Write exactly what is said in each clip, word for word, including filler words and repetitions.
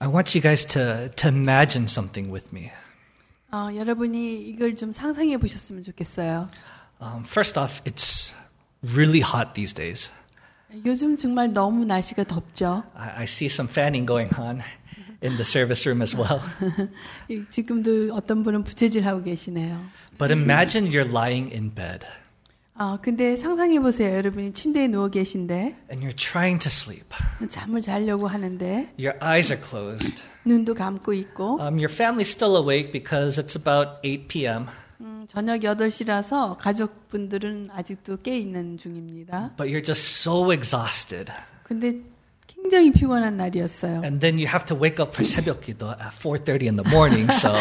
I want you guys to, to imagine something with me. 어, 여러분이 이걸 좀 상상해 보셨으면 좋겠어요. Um, first off, it's really hot these days. 요즘 정말 너무 날씨가 덥죠. I, I see some fanning going on in the service room as well. 지금도 어떤 분은 부채질하고 계시네요. But imagine you're lying in bed. 아, 근데 상상해 보세요. 여러분이 침대에 누워 계신데 And you're trying to sleep. 잠을 자려고 하는데 Your eyes are closed. 눈도 감고 있고 Um, your family's still awake because it's about eight p.m. 음, 저녁 여덟 시라서 가족분들은 아직도 깨 있는 중입니다. But you're just so exhausted. 근데 굉장히 피곤한 날이었어요. And then you have to wake up for 새벽 기도 at four thirty in the morning. So,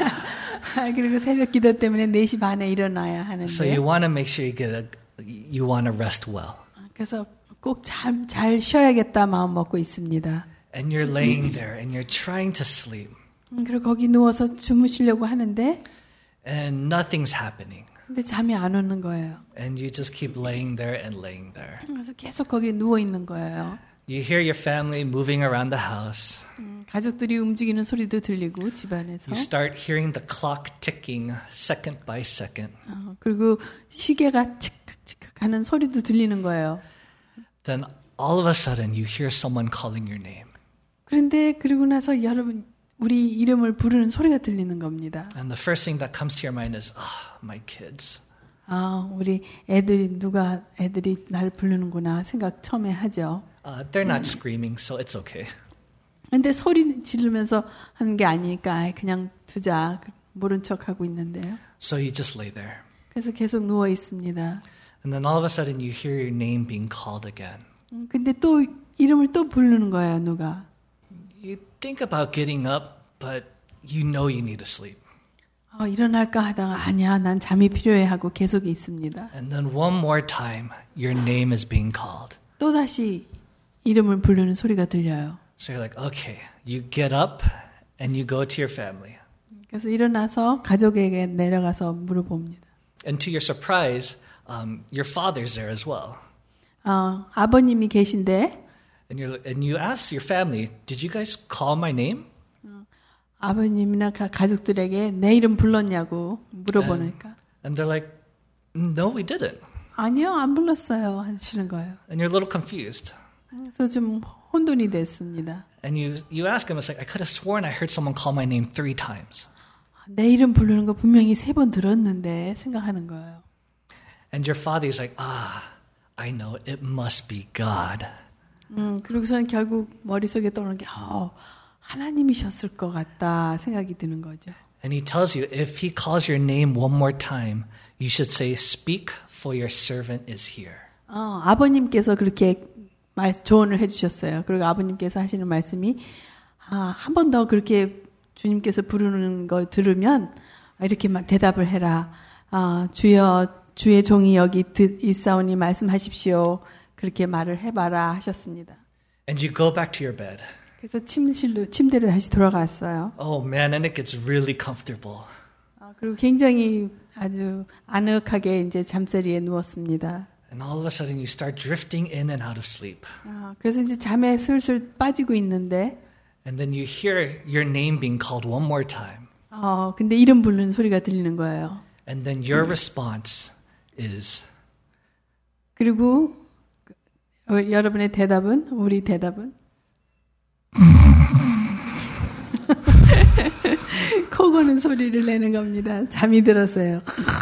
그리고 새벽 기도 때문에 네 시 반에 일어나야 하는데. so you want to make sure you get a, you want to rest well. 그래서 꼭 잘, 잘 쉬어야겠다 마음 먹고 있습니다. And you're laying there and you're trying to sleep. 그리고 거기 누워서 주무시려고 하는데. And nothing's happening. 근데 잠이 안 오는 거예요. And you just keep laying there and laying there. 그래서 계속 거기 누워 있는 거예요. You hear your family moving around the house. 음, 가족들이 움직이는 소리도 들리고 집안에서. You start hearing the clock ticking second by second. 어, 그리고 시계가 칙칙칙 하는 소리도 들리는 거예요. Then all of a sudden you hear someone calling your name. 그런데 그리고 나서 여러분 우리 이름을 부르는 소리가 들리는 겁니다. And the first thing that comes to your mind is, ah, my kids. 아, 우리 애들이 누가 애들이 날 부르는구나 생각 처음에 하죠. Uh, they're not screaming, so it's okay. 근데 소리 지르면서 하는 게 아니니까 그냥 두자 모른 척 하고 있는데요. So you just lay there. 그래서 계속 누워 있습니다. And then all of a sudden you hear your name being called again. 근데 또 이름을 또 부르는 거예요, 누가. You think about getting up, but you know you need to sleep. 어, 일어날까 하다가 아니야, 난 잠이 필요해 하고 계속 있습니다. And then one more time, your name is being called. 또 다시 이름을 부르는 소리가 들려요. So you're like, okay, you get up and you go to your family. 그래서 일어나서 가족에게 내려가서 물어봅니다. And to your surprise, um, your father's there as well. 어, 아버님이 계신데 And you and you ask your family, did you guys call my name? 아버님이나 가족들에게 내 이름 불렀냐고 물어보니까 And, and they're like, no, we didn't. 아니요, 안 불렀어요 하시는 거예요. And you're a little confused. 그래서 좀 혼돈이 됐습니다. And you you ask him, it's like, I could have sworn I heard someone call my name three times. 내 이름 부르는 거 분명히 세 번 들었는데 생각하는 거예요. And your father's like, ah, I know, it must be God. 음, 그리고서는 결국 머릿속에 떠오르는 게 어, 하나님이셨을 것 같다 생각이 드는 거죠. And he tells you, if he calls your name one more time, you should say, speak, for your servant is here. 어, 아버님께서 그렇게 말, 조언을 해주셨어요. 그리고 아버님께서 하시는 말씀이 아, 한 번 더 그렇게 주님께서 부르는 걸 들으면 이렇게 대답을 해라. 아, 주여, 주의 종이 여기 있사오니 말씀하십시오. 그렇게 말을 해봐라 하셨습니다. And you go back to your bed. 그래서 침실로, 침대로 다시 돌아갔어요. Oh man, and it gets really comfortable. 아, 그리고 굉장히 아주 아늑하게 이제 잠자리에 누웠습니다. And all of a sudden you start drifting in and out of sleep. 아, 그래서 이제 잠에 슬슬 빠지고 있는데 And then you hear your name being called one more time. 어, 근데 이름 부르는 소리가 들리는 거예요. And then your response is 그리고 어, 여러분의 대답은 우리 대답은 코 고는 소리를 내는 겁니다. 잠이 들었어요.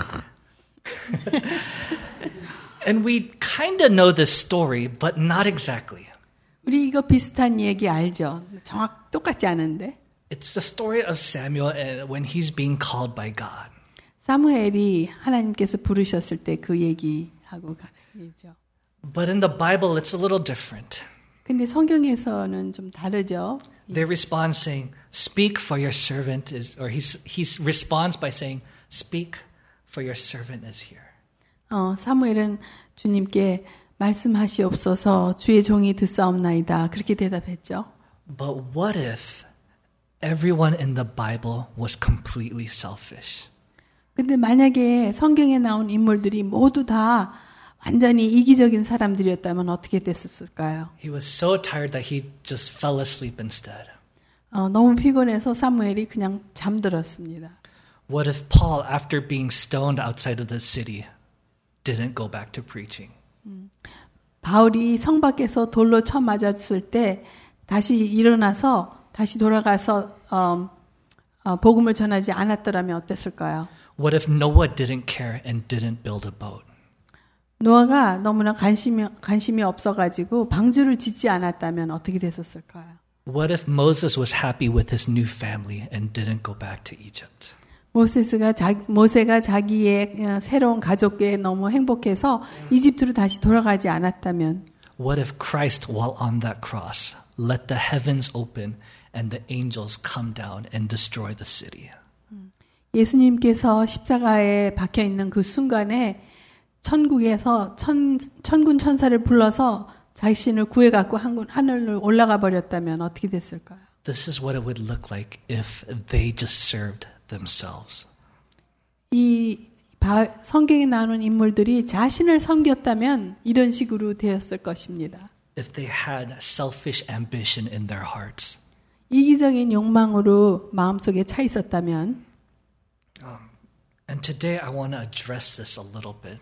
And we kind of know this story, but not exactly. 우리 이거 비슷한 얘기 알죠? 정확 똑같지 않은데. It's the story of Samuel and when he's being called by God. 사무엘이 하나님께서 부르셨을 때 그 얘기하고 가죠. But in the Bible, it's a little different. 근데 성경에서는 좀 다르죠. They respond saying, "Speak, for your servant is," or he he responds by saying, "Speak, for your servant is here." 어, 사무엘은 주님께 말씀하시옵소서 주의 종이 듣사옵나이다. 그렇게 대답했죠. But what if everyone in the Bible was completely selfish? 근데 만약에 성경에 나온 인물들이 모두 다 완전히 이기적인 사람들이었다면 어떻게 됐을까요? He was so tired that he just fell asleep instead. 어, 너무 피곤해서 사무엘이 그냥 잠들었습니다. What if Paul, after being stoned outside of the city, didn't go back to preaching? 바울이 성 밖에서 돌로 쳐 맞았을 때 다시 일어나서 다시 돌아가서 어, 어, 복음을 전하지 않았더라면 어땠을까요? What if Noah didn't care and didn't build a boat? 노아가 너무나 관심이, 관심이 없어가지고 방주를 짓지 않았다면 어떻게 됐었을까요? What if Moses was happy with his new family and didn't go back to Egypt? 모세스가 자, 모세가 자기의 새로운 가족에 너무 행복해서 이집트로 다시 돌아가지 않았다면 What if Christ, while on that cross, let the heavens open and the angels come down and destroy the city? 예수님께서 십자가에 박혀 있는 그 순간에 천국에서 천, 천군 천사를 불러서 자신을 구해갖고 하늘로 올라가 버렸다면 어떻게 됐을까요? This is what it would look like if they just served themselves. 이 바, 성경에 나오는 인물들이 자신을 섬겼다면 이런 식으로 되었을 것입니다. If they had selfish ambition in their hearts. 이기적인 욕망으로 마음속에 차 있었다면 Um, and today I want to address this a little bit.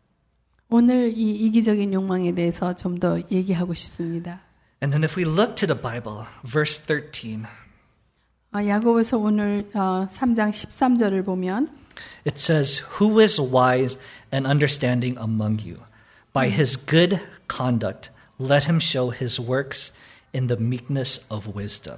오늘 이 이기적인 욕망에 대해서 좀 더 얘기하고 싶습니다. And then if we look to the Bible, verse thirteen, 아, 야고보서 오늘 어, 삼 장 십삼 절을 보면 it says, Who is wise and understanding among you? By his good conduct, let him show his works in the meekness of wisdom.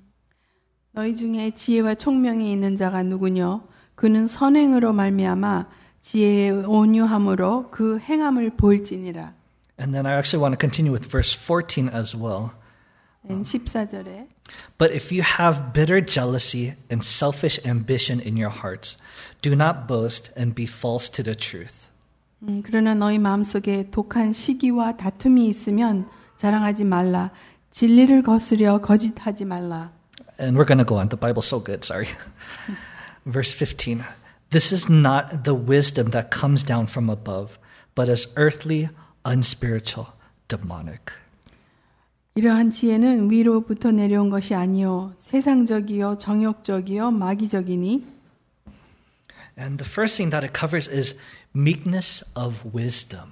너희 중에 지혜와 총명이 있는 자가 누구뇨? 그는 선행으로 말미암아 지혜의 온유함으로 그 행함을 보일지니라. And then I actually want to continue with verse fourteen as well. 십사 절에 But if you have bitter jealousy and selfish ambition in your hearts, do not boast and be false to the truth. 음, 그러나 너희 마음속에 독한 시기와 다툼이 있으면 자랑하지 말라. 진리를 거스려 거짓하지 말라. And we're going to go on. The Bible's so good, sorry. Verse fifteen. This is not the wisdom that comes down from above, but is earthly, unspiritual, demonic. 이러한 지혜는 위로부터 내려온 것이 아니요 세상적이요 정욕적이요 마귀적이니. And the first thing that it covers is meekness of wisdom.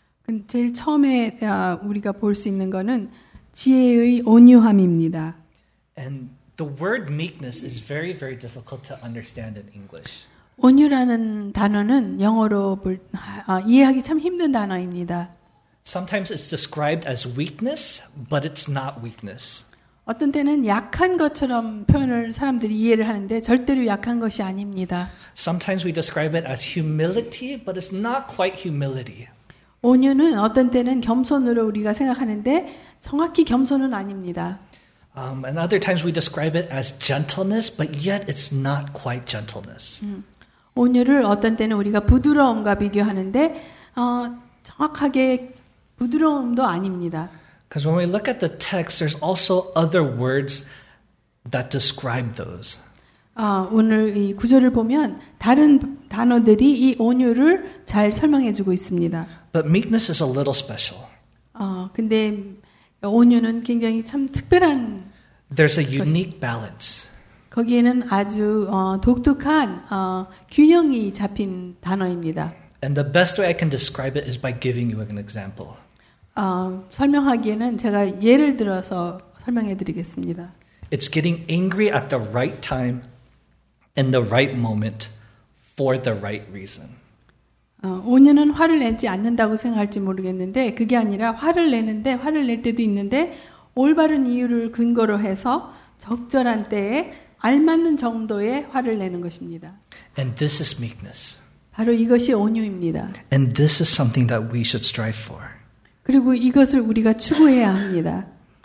제일 처음에 우리가 볼 수 있는 것은 지혜의 온유함입니다. And the word meekness is very, very difficult to understand in English. 온유라는 단어는 영어로 볼, 아, 이해하기 참 힘든 단어입니다. Sometimes it's described as weakness, but it's not weakness. 어떤 때는 약한 것처럼 표현을 사람들이 이해를 하는데 절대로 약한 것이 아닙니다. Sometimes we describe it as humility, but it's not quite humility. 온유는 어떤 때는 겸손으로 우리가 생각하는데 정확히 겸손은 아닙니다. Um, and other times we describe it as gentleness, but yet it's not quite gentleness. 음, 온유를 어떤 때는 우리가 부드러움과 비교하는데 어, 정확하게 부드러움도 아닙니다. Because when we look at the text, there's also other words that describe those. 어, 오늘 이 구절을 보면 다른 단어들이 이 온유를 잘 설명해주고 있습니다. But meekness is a little special. 어, 근데 온유는 굉장히 참 특별한. There's a unique balance. 거기에는 아주 어, 독특한 어, 균형이 잡힌 단어입니다. And the best way I can describe it is by giving you an example. 어, 설명하기에는 제가 예를 들어서 설명해드리겠습니다. It's getting angry at the right time, in the right moment, for the right reason. 어, 온유는 화를 내지 않는다고 생각할지 모르겠는데 그게 아니라 화를 내는데 화를 낼 때도 있는데 올바른 이유를 근거로 해서 적절한 때에 알맞는 정도의 화를 내는 것입니다. And this is meekness. 바로 이것이 온유입니다. And this is something that we should strive for. 그리고 이것을 우리가 추구해야 합니다.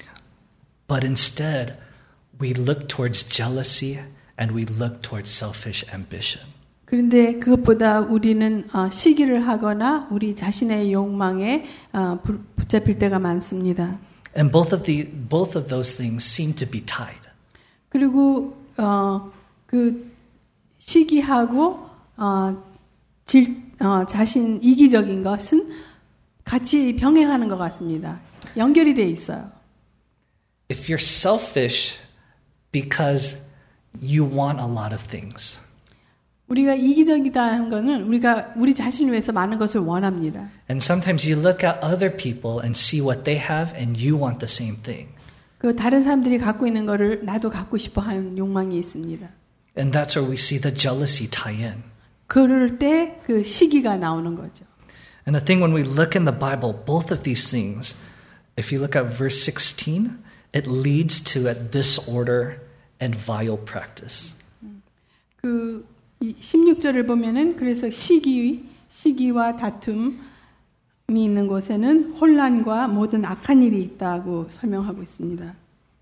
But instead, we look towards jealousy and we look towards selfish ambition. 그런데 그것보다 우리는 시기를 하거나 우리 자신의 욕망에 붙잡힐 때가 많습니다. And both of the both of those things seem to be tied. 그리고 어, 그 시기하고 어, 질, 어, 자신 이기적인 것은 같이 병행하는 것 같습니다. 연결이 돼 있어요. If you're selfish, because you want a lot of things. 우리가 이기적이다는 거는 우리가 우리 자신을 위해서 많은 것을 원합니다. And sometimes you look at other people and see what they have and you want the same thing. 그 다른 사람들이 갖고 있는 거를 나도 갖고 싶어 하는 욕망이 있습니다. And that's where we see the jealousy tie in. 그럴 때 그 시기가 나오는 거죠. And the thing when we look in the Bible, both of these things, if you look at verse sixteen, it leads to a disorder and vile practice. 그 십육 절을 보면은 그래서 시기, 시기와 다툼이 있는 곳에는 혼란과 모든 악한 일이 있다고 설명하고 있습니다.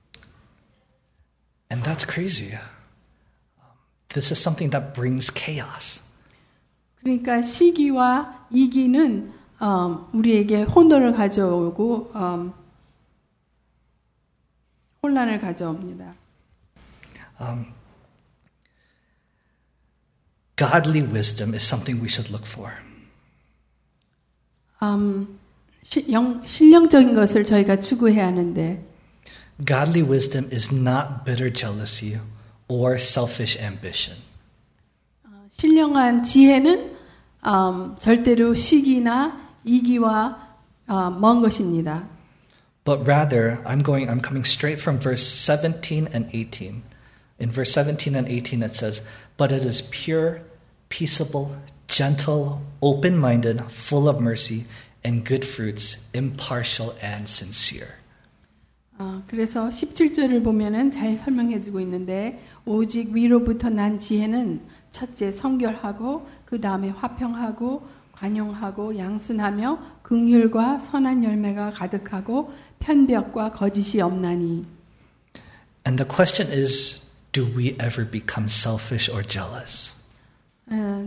And that's crazy. This is something that brings chaos. 그러니까 시기와 이기는 어, 우리에게 혼돈을 가져오고 어, 혼란을 가져옵니다. Um, godly wisdom is something we should look for. 음, 시, 영, 신령적인 것을 저희가 추구해야 하는데 Godly wisdom is not bitter jealousy or selfish ambition. 신령한 지혜는 음, 절대로 시기나 이기와 어, 먼 것입니다. But rather, I'm going, I'm coming straight from verse seventeen and eighteen. In verse seventeen and eighteen it says, "But it is pure, peaceable, gentle, open-minded, full of mercy and good fruits, impartial and sincere." 어, 그래서 십칠 절을 보면은 잘 설명해주고 있는데 오직 위로부터 난 지혜는 첫째 성결하고 그 다음에 화평하고 관용하고 양순하며 긍휼과 선한 열매가 가득하고 편벽과 거짓이 없나니. And the question is, do we ever become selfish or jealous? 어,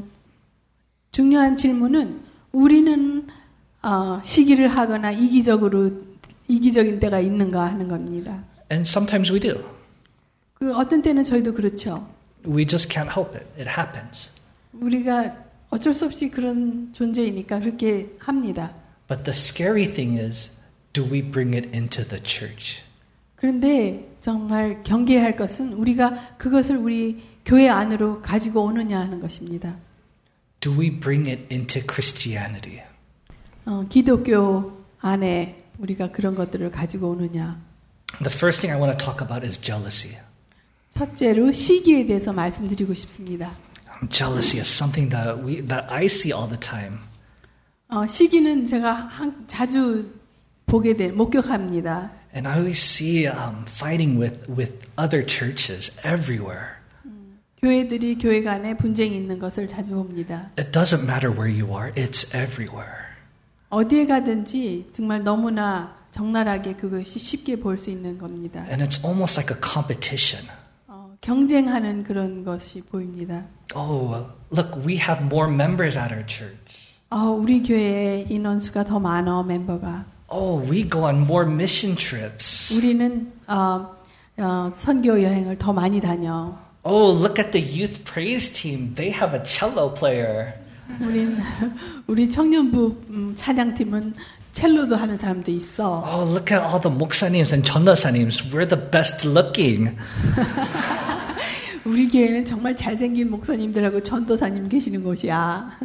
중요한 질문은 우리는 어, 시기를 하거나 이기적으로 이기적인 때가 있는가 하는 겁니다. And sometimes we do. 그 어떤 때는 저희도 그렇죠. We just can't help it. It happens. 우리가 어쩔 수 없이 그런 존재이니까 그렇게 합니다. But the scary thing is, do we bring it into the church? 그런데 정말 경계해야 할 것은 우리가 그것을 우리 교회 안으로 가지고 오느냐 하는 것입니다. Do we bring it into Christianity? 어, 기독교 안에 우리가 그런 것들을 가지고 오느냐. The first thing I want to talk about is jealousy. 첫째로 시기에 대해서 말씀드리고 싶습니다. Jealousy is something that we that I see all the time. 어, 시기는 제가 한, 자주 보게 돼 목격합니다. And I always see um, fighting with with other churches everywhere. 음, 교회들이 교회 간에 분쟁이 있는 것을 자주 봅니다. It doesn't matter where you are; it's everywhere. 어디에 가든지 정말 너무나 적나라하게 그것이 쉽게 볼 수 있는 겁니다. And it's almost like a competition. 어, 경쟁하는 그런 것이 보입니다. Oh, look, we have more members at our church. 어, 우리 교회에 인원수가 더 많아 멤버가. Oh, we go on more mission trips. 우리는 어, 어, 선교 여행을 더 많이 다녀. Oh, look at the youth praise team. They have a cello player. 우리 우리 청년부 음, 찬양팀은 첼로도 하는 사람도 있어. Oh, look at all the 목사님s and 전도사님s. We're the best looking. 우리 교회는 정말 잘생긴 목사님들하고 전도사님 계시는 곳이야.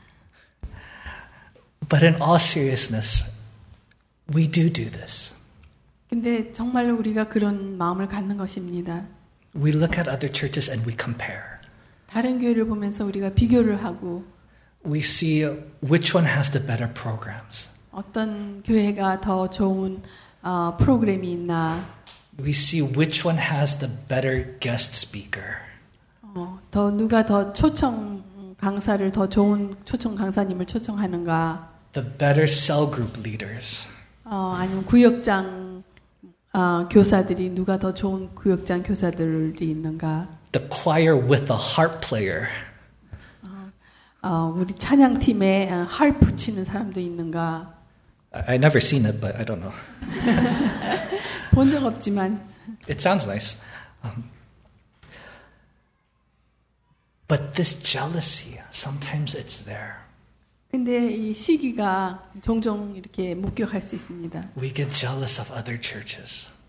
But in all seriousness, we do do this. 근데 정말 우리가 그런 마음을 갖는 것입니다. We look at other churches and we compare. 다른 교회를 보면서 우리가 비교를 하고 We see which one has the better programs. 어떤 교회가 더 좋은 어, 프로그램이 있나. We see which one has the better guest speaker. 어, 더 누가 더 초청 강사를 더 좋은 초청 강사님을 초청하는가. The better cell group leaders. 어, 아니면 구역장 어, 교사들이 누가 더 좋은 구역장 교사들이 있는가. The choir with a harp player. 어, 어, 우리 찬양팀에 어, harp 치는 사람도 있는가. I, I never seen it, but I don't know. 본 적 없지만. It sounds nice. Um, but this jealousy, sometimes it's there. 근데 이 시기가 종종 이렇게 목격할 수 있습니다. We get jealous of other churches.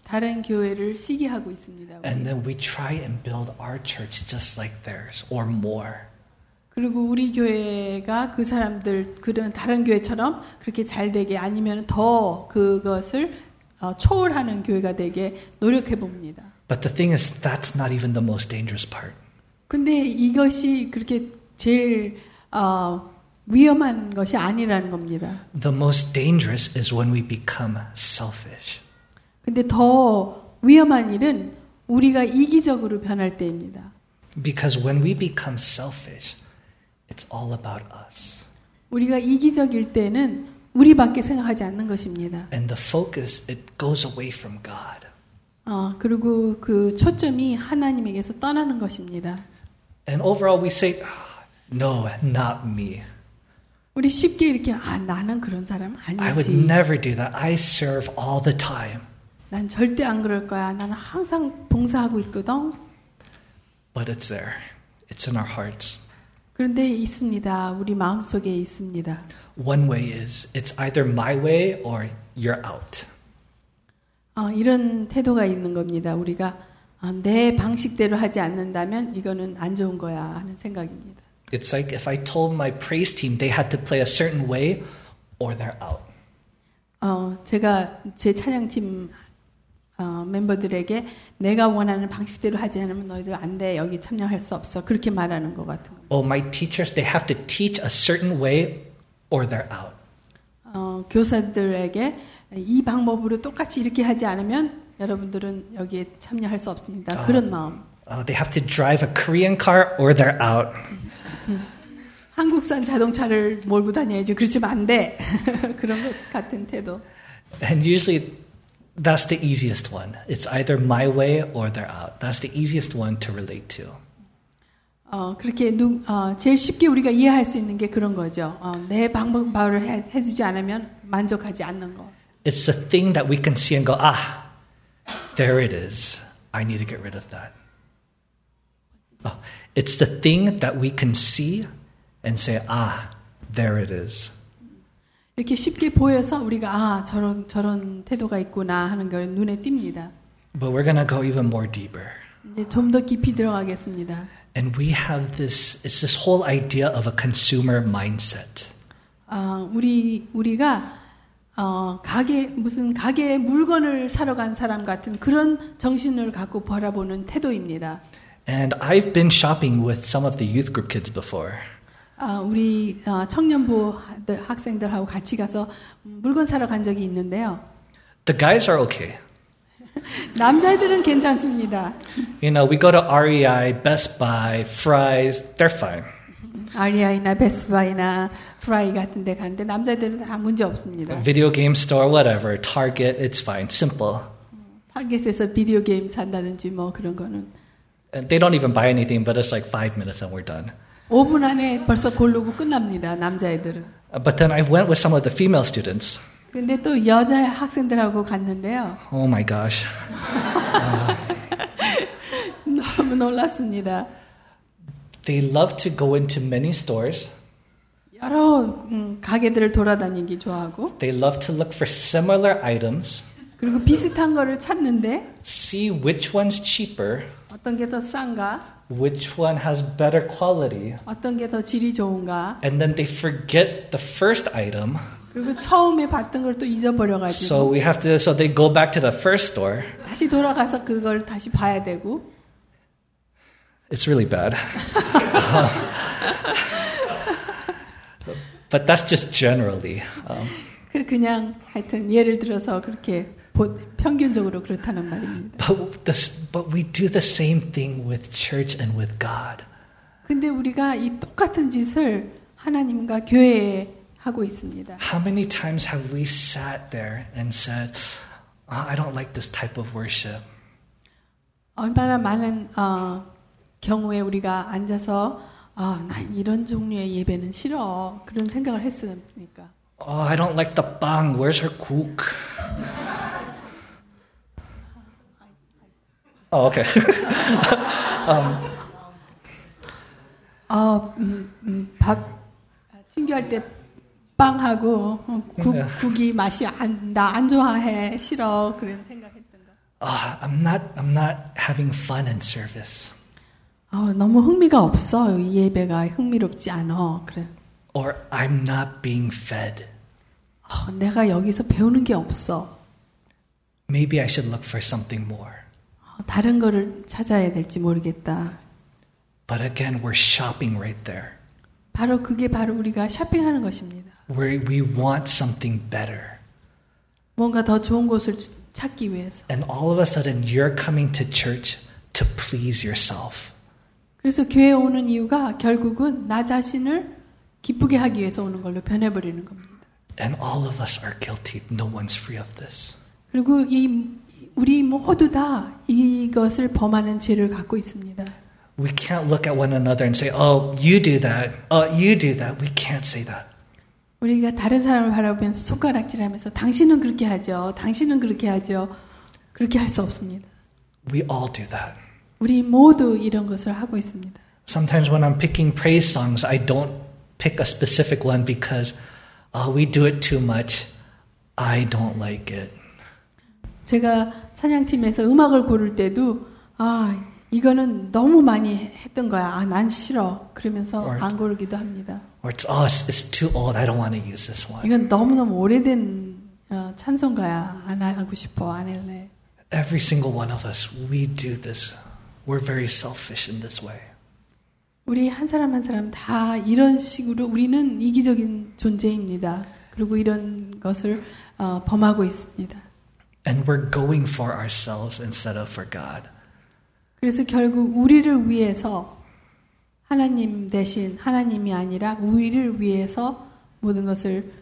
다른 교회를 시기하고 있습니다. 우리. And then we try and build our church just like theirs or more. 그리고 우리 교회가 그 사람들 그런 다른 교회처럼 그렇게 잘 되게 아니면 더 그것을 어, 초월하는 교회가 되게 노력해 봅니다. But the thing is, that's not even the most dangerous part. 근데 이것이 그렇게 제일 어, 위험한 것이 아니라는 겁니다. The most dangerous is when we become selfish. 근데 더 위험한 일은 우리가 이기적으로 변할 때입니다. Because when we become selfish, it's all about us. 우리가 이기적일 때는 우리밖에 생각하지 않는 것입니다. And the focus, it goes away from God. 어, 그리고 그 초점이 하나님에게서 떠나는 것입니다. And overall we say, no, not me. 우리 쉽게 이렇게 아 나는 그런 사람 I would 아니지. never do that. I serve all the time. 난 절대 안 그럴 거야. 나는 항상 봉사하고 있거든. But it's there. It's in our hearts. 그런데 있습니다. 우리 마음속에 있습니다. One way is, it's either my way or you're out. 어, 이런 태도가 있는 겁니다. 우리가 어, 내 방식대로 하지 않는다면 이거는 안 좋은 거야 하는 생각입니다. It's like if I told my praise team they had to play a certain way or they're out. 어, 제가 제 찬양팀 어, 멤버들에게 내가 원하는 방식대로 하지 않으면 너희들 안 돼. 여기 참여할 수 없어. 그렇게 말하는 것 같은 거. Oh, my teachers, they have to teach a certain way or they're out. 어, 교사들에게 이 방법으로 똑같이 이렇게 하지 않으면 여러분들은 여기에 참여할 수 없습니다. 어. 그런 마음. Uh, they have to drive a Korean car or they're out. 한국산 자동차를 몰고 다녀야지. 그렇지만 안 돼. 그런 것 같은 태도. And usually that's the easiest one. It's either my way or they're out. That's the easiest one to relate to. 어, 그렇게 누, 어, 제일 쉽게 우리가 이해할 수 있는 게 그런 거죠. 어, 내 방법을 해, 해주지 않으면 만족하지 않는 거. It's the thing that we can see and go, ah, there it is. I need to get rid of that. Oh, it's the thing that we can see and say, ah, there it is. 이렇게 쉽게 보여서 우리가 아 저런 저런 태도가 있구나 하는 걸 눈에 띕니다. But we're going to go even more deeper. 이제 좀 더 깊이 들어가겠습니다. And we have this, it's this whole idea of a consumer mindset. 어, 우리 우리가 어, 가게 무슨 가게에 물건을 사러 간 사람 같은 그런 정신을 갖고 바라보는 태도입니다. And I've been shopping with some of the youth group kids before. 어, 우리 어, 청년부 학생들하고 같이 가서 물건 사러 간 적이 있는데요. The guys are okay. 남자애들은 괜찮습니다. You know, we go to R E I, Best Buy, Fry's, they're fine. 알이아이나 베스트바이나 프라이 같은 데 가는데 남자애들은 다 문제 없습니다. Video game store, whatever, Target, it's fine, simple. 타겟에서 비디오 게임 산다든지 뭐 그런 거는 And they don't even buy anything, but it's like five minutes and we're done. 오 분 안에 벌써 고르고 끝납니다. 남자애들은. Uh, But then I went with some of the female students. 근데 또 여자 학생들하고 갔는데요. Oh my gosh. 너무 놀랐습니다. They love to go into many stores. 여러 음, 가게들을 돌아다니기 좋아하고 They love to look for similar items, 그리고 비슷한 거를 찾는데 see which one's cheaper, 어떤 게 더 싼가, which one has better quality, 어떤 게 더 질이 좋은가, and then they forget the first item. 그리고 처음에 봤던 걸 또 잊어버려가지고 So we have to, so they go back to the first store. 다시 돌아가서 그걸 다시 봐야 되고 It's really bad. But that's just generally. Um, 그 그냥 하여튼 예를 들어서 그렇게 보, 평균적으로 그렇다는 말입니다. but, this, but we do the same thing with church and with God. 근데 우리가 이 똑같은 짓을 하나님과 교회에 하고 있습니다. How many times have we sat there and said, oh, I don't like this type of worship. 얼마나 많은 어, 경우에 우리가 앉아서 아, 난 이런 종류의 예배는 싫어. 그런 생각을 했으니까. Oh, I don't like the bang. Where's her cook? Oh, okay. um, 어, 음, 음, 밥 튕겨할 때 빵하고 어, 국, 네. 국이 맛이 안, 나 안 좋아해. 싫어. 그런 생각했던 거. oh, I'm not, I'm not having fun in service. 어, 너무 흥미가 없어. 이 예배가 흥미롭지 않아. 그래. Or I'm not being fed. 어, 내가 여기서 배우는 게 없어. Maybe I should look for something more. 어, 다른 거를 찾아야 될지 모르겠다. But again, we're shopping right there. 바로 그게 바로 우리가 쇼핑하는 것입니다. Where we want something better. 뭔가 더 좋은 곳을 찾기 위해서. And all of a sudden, you're coming to church to please yourself. 그래서 교회에 오는 이유가 결국은 나 자신을 기쁘게 하기 위해서 오는 걸로 변해버리는 겁니다. And all of us are guilty. No one's free of this. 그리고 이 우리 모두 다 이것을 범하는 죄를 갖고 있습니다. We can't look at one another and say, "Oh, you do that. Oh, you do that." We can't say that. 우리가 다른 사람을 바라보면서 손가락질하면서 당신은 그렇게 하죠. 당신은 그렇게 하죠. 그렇게 할 수 없습니다. We all do that. 우리 모두 이런 것을 하고 있습니다. Sometimes when I'm picking praise songs, I don't pick a specific one because uh, we do it too much. I don't like it. 제가 찬양팀에서 음악을 고를 때도 아 이거는 너무 많이 했던 거야. 아, 난 싫어. 그러면서 Or, 안 고르기도 합니다. Or it's, oh, it's, it's too old. I don't want to use this one. 이건 너무너무 오래된 어, 찬송가야. 안 하고 싶어. 안 할래. Every single one of us, we do this. We're very selfish in this way. 우리 한 사람 한 사람 다 이런 식으로 우리는 이기적인 존재입니다. 그리고 이런 것을 어, 범하고 있습니다. And we're going for ourselves instead of for God. 그래서 결국 우리를 위해서 하나님 대신 하나님이 아니라 우리를 위해서 모든 것을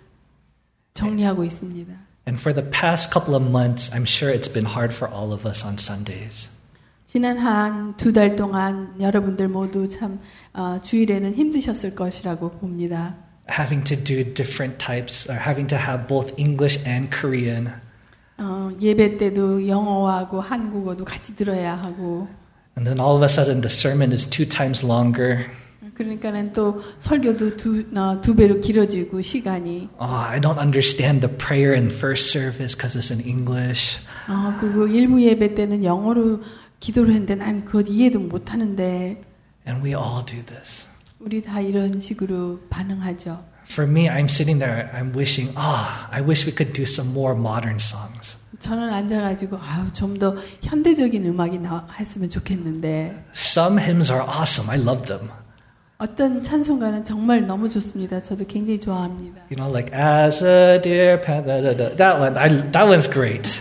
정리하고 있습니다. And for the past couple of months, I'm sure it's been hard for all of us on Sundays. 지난 한 두 달 동안 여러분들 모두 참 어, 주일에는 힘드셨을 것이라고 봅니다. Having to do different types, or having to have both English and Korean. 어, 예배 때도 영어하고 한국어도 같이 들어야 하고. And then all of a sudden the sermon is two times longer. 그러니까는 또 설교도 두, 어, 두 배로 길어지고 시간이. Oh, I don't understand the prayer in first service because it's in English. 어, 그리고 일부 예배 때는 영어로 기도를 했는데 난 그것 이해도 못하는데. And we all do this. 우리 다 이런 식으로 반응하죠. For me, I'm sitting there, I'm wishing, ah, oh, I wish we could do some more modern songs. 저는 앉아가지고 아유 좀 더 현대적인 음악이 나 했으면 좋겠는데. Some hymns are awesome. I love them. 어떤 찬송가는 정말 너무 좋습니다. 저도 굉장히 좋아합니다. You know, like as a deer panther. That one, I, that one's great.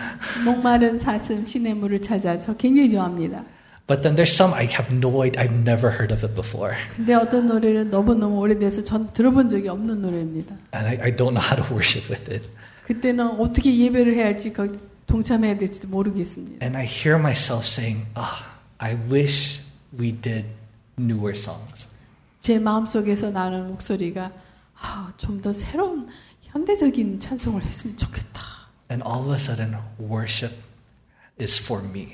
목마른 사슴 시냇물을 찾아 저 굉장히 좋아합니다. But then there's some I have no idea. I've never heard of it before. 근데 어떤 노래는 너무너무 오래돼서 전 들어본 적이 없는 노래입니다. And I, I don't know how to worship with it. 그때는 어떻게 예배를 해야 할지 동참해야 될지도 모르겠습니다. And I hear myself saying, ah, I wish we did newer songs. 제 마음속에서 나는 목소리가 아, 좀 더 새로운 현대적인 찬송을 했으면 좋겠다. And all of a sudden, worship is for me.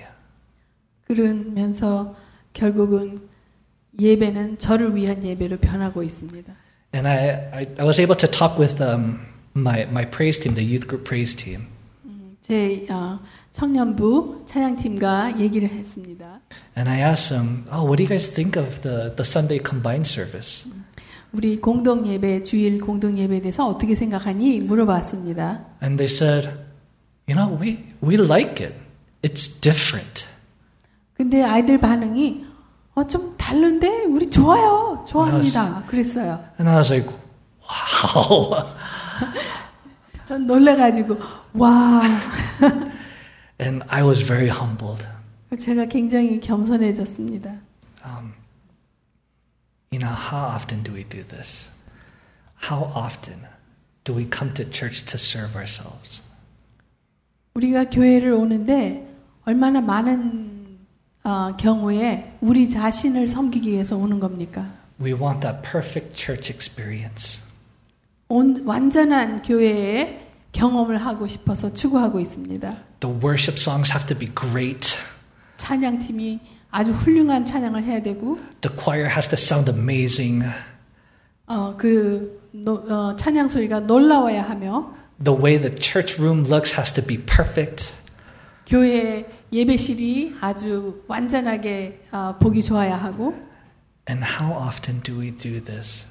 그러면서 결국은 예배는 저를 위한 예배로 변하고 있습니다. And I, I, I was able to talk with um, my, my praise team, the youth group praise team. 제 어, 청년부 찬양팀과 얘기를 했습니다. And I asked them, oh, what do you guys think of the, the Sunday combined service? 우리 공동 예배, 주일 공동 예배에 대해서 어떻게 생각하니 물어봤습니다. And they said, you know, we, we like it. It's different. 근데 아이들 반응이 어, 좀 다른데 우리 좋아요. 좋아합니다. 그랬어요. And I was like, wow. 전 놀래가지고 와. And I was very humbled. 제가 굉장히 겸손해졌습니다. Um, you know, how often do we do this? How often do we come to church to serve ourselves? 우리가 교회를 오는데 얼마나 많은 어, 경우에 우리 자신을 섬기기 위해서 오는 겁니까? We want that perfect church experience. 온, 완전한 교회의 경험을 하고 싶어서 추구하고 있습니다. The worship songs have to be great. 찬양팀이 아주 훌륭한 찬양을 해야 되고, The choir has to sound amazing. 어, 그 노, 어, 찬양 소리가 놀라워야 하며, The way the church room looks has to be perfect. 교회 예배실이 아주 완전하게 어, 보기 좋아야 하고. And how often do we do this?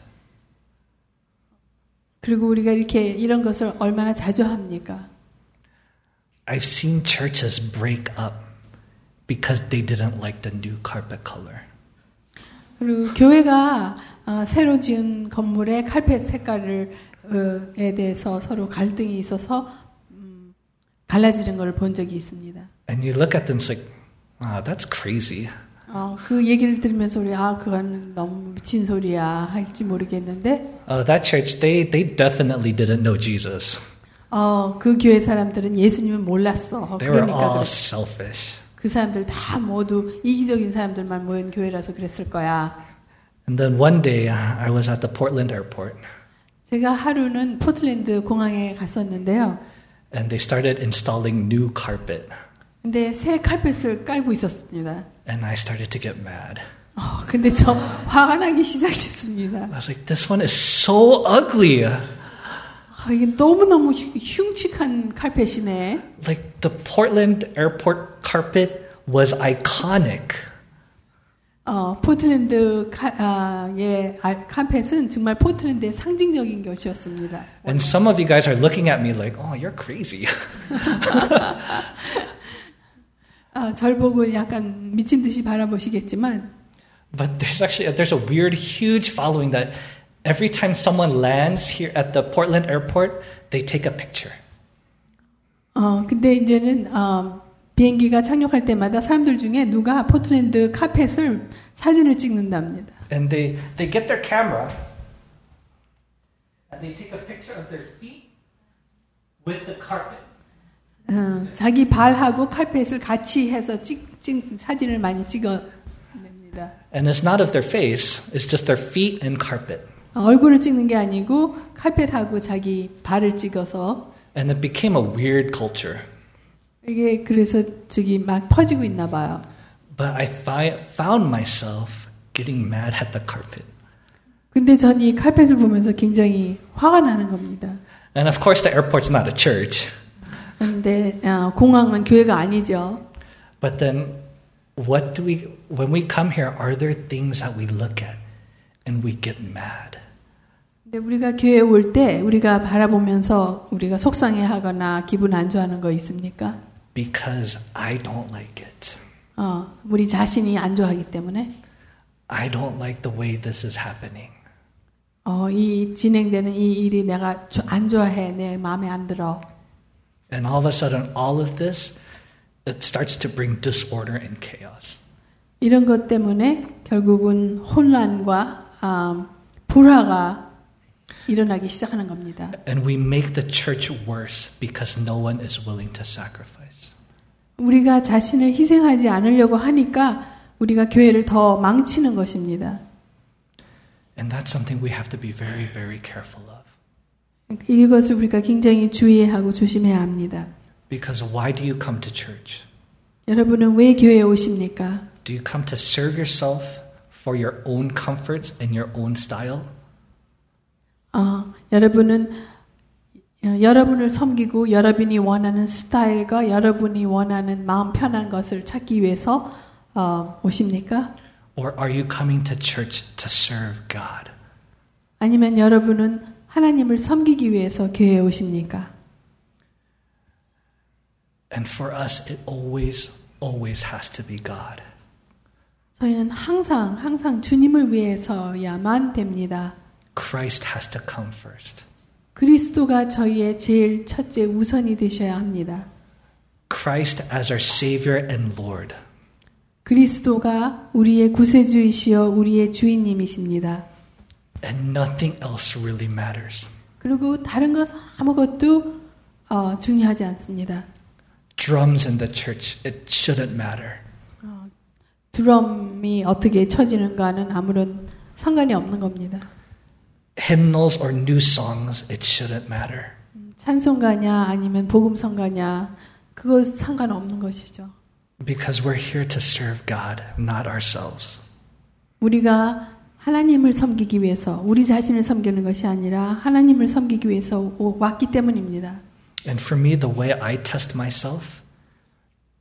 그리고 우리가 이렇게 이런 것을 얼마나 자주 합니까? I've seen churches break up because they didn't like the new carpet color. 그리고 교회가 어, 새로 지은 건물의 칼펫 색깔을에 대해서 서로 갈등이 있어서 음, 갈라지는 걸 본 적이 있습니다. And you look at them, it's like, wow, that's crazy. 어, 그 얘기를 들으면서 우리 아 그건 너무 미친 소리야 할지 모르겠는데. Oh, that church, they they definitely didn't know Jesus. 어, 그 교회 사람들은 예수님을 몰랐어. They were 그러니까 all 그랬, selfish. 그 사람들 다 모두 이기적인 사람들만 모인 교회라서 그랬을 거야. And then one day, I was at the Portland airport. 제가 하루는 포틀랜드 공항에 갔었는데요. And they started installing new carpet. 근데 새 칼펫을 깔고 있었습니다. And I started to get mad. 어, 근데 저 화가 나기 시작했습니다. I was like, this one is so ugly. 아, 이게 너무너무 흉, 흉측한 칼펫이네. Like the Portland airport carpet was iconic. 어, 포틀랜드 카, 아, 예, 아, 칼펫은 정말 포틀랜드의 상징적인 것이었습니다. And some of you guys are looking at me like, oh, you're crazy. 아, 절 보고 약간 미친 듯이 바라보시겠지만, But there's actually there's a weird, huge following that every time someone lands here at the Portland airport, they take a picture. 어, 근데 이제는 어, 비행기가 착륙할 때마다 사람들 중에 누가 포틀랜드 카펫을 사진을 찍는답니다. And they they get their camera and they take a picture of their feet with the carpet. 어, 자기 발하고 칼펫을 같이 해서 찍, 찍 사진을 많이 찍어냅니다. And it's not of their face; it's just their feet and carpet. 어, 얼굴을 찍는 게 아니고 칼펫하고 자기 발을 찍어서. And it became a weird culture. 이게 그래서 저기 막 퍼지고 있나 봐요. But I fi- found myself getting mad at the carpet. 근데 전 이 칼펫을 보면서 굉장히 화가 나는 겁니다. And of course, the airport's not a church. 근데 어, 공항은 교회가 아니죠. But then, what do we? When we come here, are there things that we look at and we get mad? 근데 우리가 교회에 올 때 우리가 바라보면서 우리가 속상해하거나 기분 안 좋아하는 거 있습니까? Because I don't like it. 어, 우리 자신이 안 좋아하기 때문에. I don't like the way this is happening. 어, 이 진행되는 이 일이 내가 안 좋아해. 내 마음에 안 들어. And all of a sudden, all of this, it starts to bring disorder and chaos. 이런 것 때문에 결국은 혼란과 음, 불화가 일어나기 시작하는 겁니다. And we make the church worse because no one is willing to sacrifice. 우리가 자신을 희생하지 않으려고 하니까 우리가 교회를 더 망치는 것입니다. And that's something we have to be very, very careful of. 이것을 우리가 굉장히 주의해야 하고 조심해야 합니다. Because why do you come to church? 여러분은 왜 교회에 오십니까? Do you come to serve yourself for your own comforts and your own style? 어, 여러분은 어, 여러분을 섬기고 여러분이 원하는 스타일과 여러분이 원하는 마음 편한 것을 찾기 위해서 어, 오십니까? Or are you coming to church to serve God? 아니면 여러분은 하나님을 섬기기 위해서 교회에 오십니까? And for us, it always, always has to be God. 저희는 항상 항상 주님을 위해서야만 됩니다. Christ has to come first. 그리스도가 저희의 제일 첫째 우선이 되셔야 합니다. Christ as our Savior and Lord. 그리스도가 우리의 구세주이시여 우리의 주인님이십니다. And nothing else really matters. 그리고 다른 것 아무것도 어, 중요하지 않습니다. Drums in the church, it shouldn't matter. 어, 드럼이 어떻게 쳐지는가는 아무런 상관이 없는 겁니다. Hymnals or new songs, it shouldn't matter. 찬송가냐 아니면 복음성가냐 그거 상관없는 것이죠. Because we're here to serve God, not ourselves. 우리가 하나님을 섬기기 위해서 우리 자신을 섬기는 것이 아니라 하나님을 섬기기 위해서 왔기 때문입니다. And for me, the way I test myself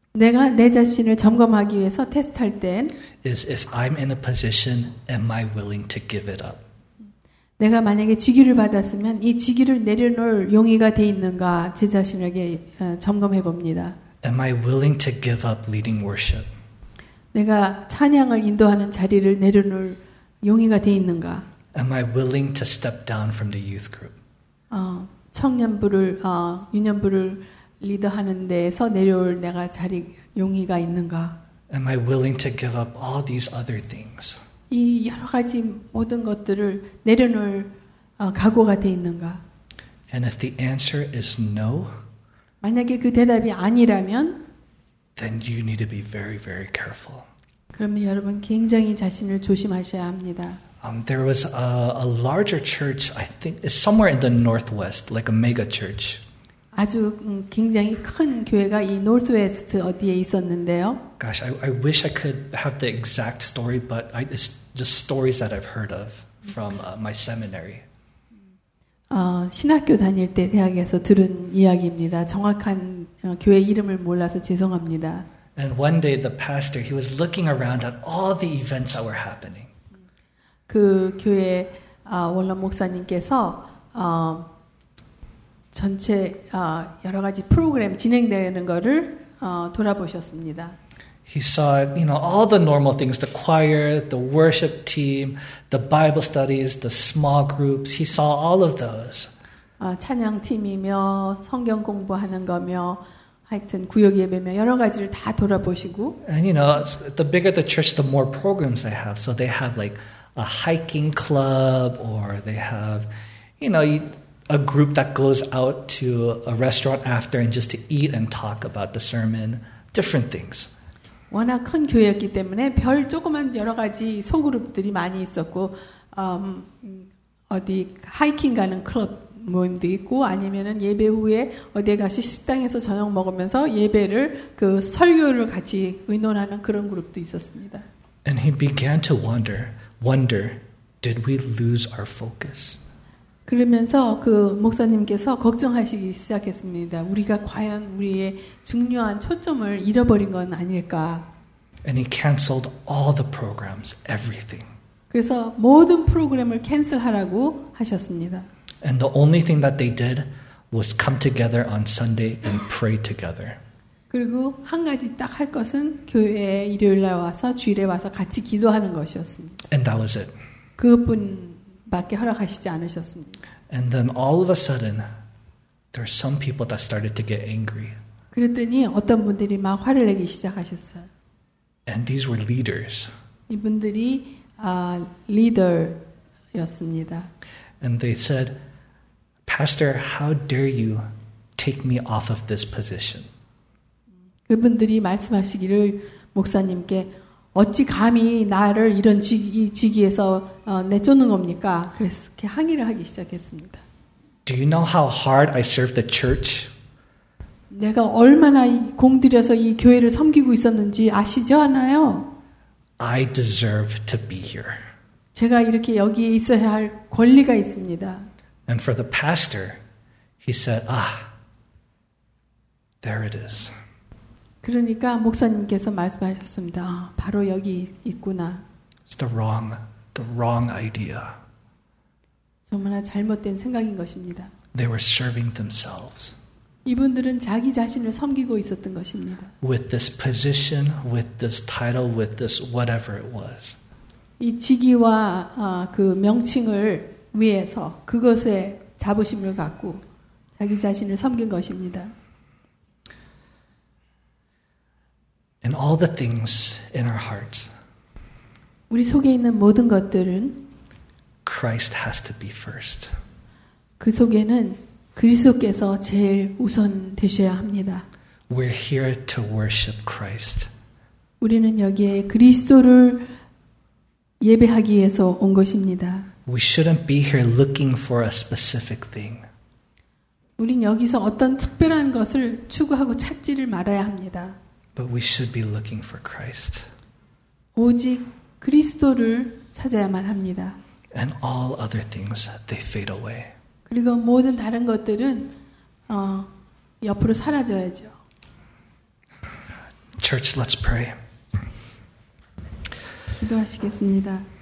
내가 내 자신을 점검하기 위해서 테스트할 땐 is if I'm in a position, am I willing to give it up? 내가 만약에 직위를 받았으면 이 직위를 내려놓을 용의가 돼 있는가 제 자신에게 어, 점검해 봅니다. Am I willing to give up leading worship? 내가 찬양을 인도하는 자리를 내려놓을 용의가 돼 있는가? Am I willing to step down from the youth group? 어, 청년부를 어, 유년부를 리더하는 데에서 내려올 내가 자리 용의가 있는가? Am I willing to give up all these other things? 이 여러 가지 모든 것들을 내려놓을 어, 각오가 돼 있는가? And if the answer is no, 만약에 그 대답이 아니라면 then you need to be very, very careful. 그러면 여러분 굉장히 자신을 조심하셔야 합니다. Um, there was a, a larger church, I think, is somewhere in the northwest, like a mega church. 아주 음, 굉장히 큰 교회가 이 노스웨스트 어디에 있었는데요. Gosh, I, I wish I could have the exact story, but I, it's just stories that I've heard of from uh, my seminary. 어, 신학교 다닐 때 대학에서 들은 이야기입니다. 정확한 어, 교회 이름을 몰라서 죄송합니다. And one day the pastor, he was looking around at all the events that were happening. 그 교회 어, 원로 목사님께서 어, 전체 어, 여러 가지 프로그램 진행되는 거를 어, 돌아보셨습니다. He saw, you know, all the normal things, the choir, the worship team, the Bible studies, the small groups. He saw all of those. 어, 찬양팀이며 성경 공부하는 거며 하여튼 구역 예배며 여러 가지를 다 돌아보시고 And you know, the bigger the church, the more programs they have. So they have like a hiking club, or they have, you know, a group that goes out to a restaurant after and just to eat and talk about the sermon, different things. 워낙 큰 교회였기 때문에 별 조그만 여러 가지 소그룹들이 많이 있었고 음, 어디 하이킹 가는 클럽 모임도 있고 아니면은 예배 후에 어디에 가시 식당에서 저녁 먹으면서 예배를 그 설교를 같이 의논하는 그런 그룹도 있었습니다. And he began to wonder, wonder, did we lose our focus? 그러면서 그 목사님께서 걱정하시기 시작했습니다. 우리가 과연 우리의 중요한 초점을 잃어버린 건 아닐까? And he canceled all the programs, everything. 그래서 모든 프로그램을 캔슬하라고 하셨습니다. And the only thing that they did was come together on Sunday and pray together. 그리고 한 가지 딱 할 것은 교회에 일요일 날 와서 주일에 와서 같이 기도하는 것이었습니다. And that was it. 그뿐밖에 허락하시지 않으셨습니다. And then all of a sudden, there are some people that started to get angry. 그랬더니 어떤 분들이 막 화를 내기 시작하셨어요. And these were leaders. 이분들이 아, 리더였습니다. And they said, Pastor, how dare you take me off of this position? 그분들이 말씀하시기를 목사님께 어찌 감히 나를 이런 직위, 직위에서 어, 내쫓는 겁니까? 그래서 이렇게 항의를 하기 시작했습니다. Do you know how hard I served the church? 내가 얼마나 공들여서 이 교회를 섬기고 있었는지 아시지 않아요? I deserve to be here. 제가 이렇게 여기에 있어야 할 권리가 있습니다. And for the pastor, he said, ah, there it is. 그러니까 목사님께서 말씀하셨습니다. 아, 바로 여기 있구나. It's the wrong, the wrong idea. 정말 잘못된 생각인 것입니다. They were serving themselves. 이분들은 자기 자신을 섬기고 있었던 것입니다. With this position, with this title, with this whatever it was. 이 직위와 어, 그 명칭을 위해서 그것에 자부심을 갖고 자기 자신을 섬긴 것입니다. And all the things in our hearts, 우리 속에 있는 모든 것들은 Christ has to be first. 그 속에는 그리스도께서 제일 우선 되셔야 합니다. We're here to worship Christ. 우리는 여기에 그리스도를 예배하기 위해서 온 것입니다. We shouldn't be here looking for a specific thing. 우린 여기서 어떤 특별한 것을 추구하고 찾지를 말아야 합니다. But we should be looking for Christ. 오직 그리스도를 찾아야만 합니다. And all other things, they fade away. 그리고 모든 다른 것들은 어, 옆으로 사라져야죠. Church, let's pray. 기도하시겠습니다.